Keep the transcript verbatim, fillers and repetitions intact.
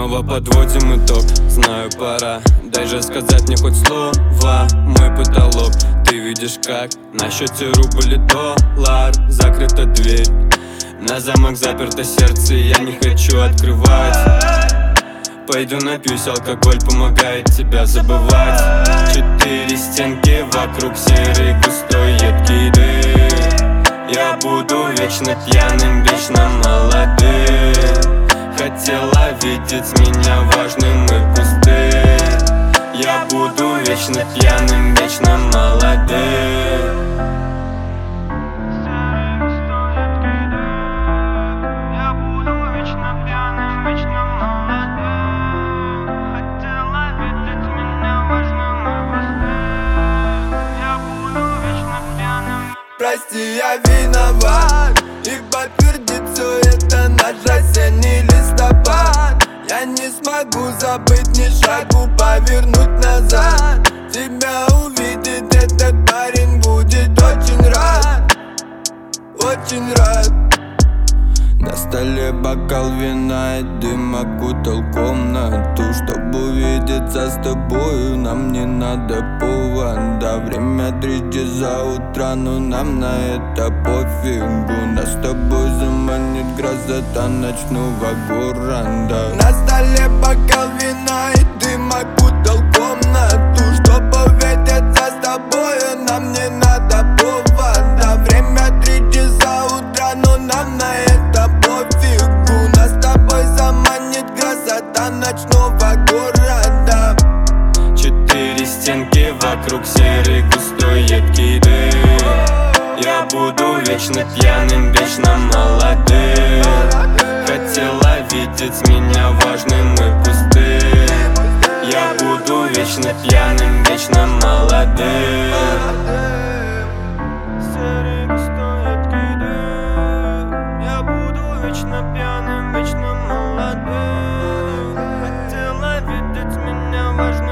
Снова подводим итог, знаю, пора. Дай же сказать мне хоть слово, мой потолок. Ты видишь как, на счете рубль и доллар. Закрыта дверь, на замок заперто сердце, я не хочу открывать. Пойду напьюсь, алкоголь помогает тебя забывать. Четыре стенки вокруг, серый густой едкий дым. Я буду вечно пьяным, вечно молодым. Хотела видеть меня важным и пустым. Я буду вечно пьяным, вечно молодым. Прости, я виноват, и подтвердит все это наш осенний листопад. Я не смогу забыть ни шагу, повернуть назад. Тебя увидит этот парень, будет очень рад, очень рад. На столе бокал вина и дым окутал комнату. Чтобы увидеться с тобою, нам не надо повода. Время трижды за утро, но нам на это пофигу. Нас с тобой заманит грозота ночного города. На столе бокал вина и дым окутал комнату. Чтобы увидеться с тобою, нам не надо повода. Время трижды за утро, но нам на это пофигу. Нас с тобой заманит красота ночного города. Четыре стенки вокруг, серый густой едкий дым. Я буду вечно пьяным, вечно молодым. Хотела видеть меня важным и пустым. Я буду вечно пьяным, вечно молодым. Серый густой едкий дым. Я буду вечно пьяным, вечно молодым. Хотела видеть меня важным.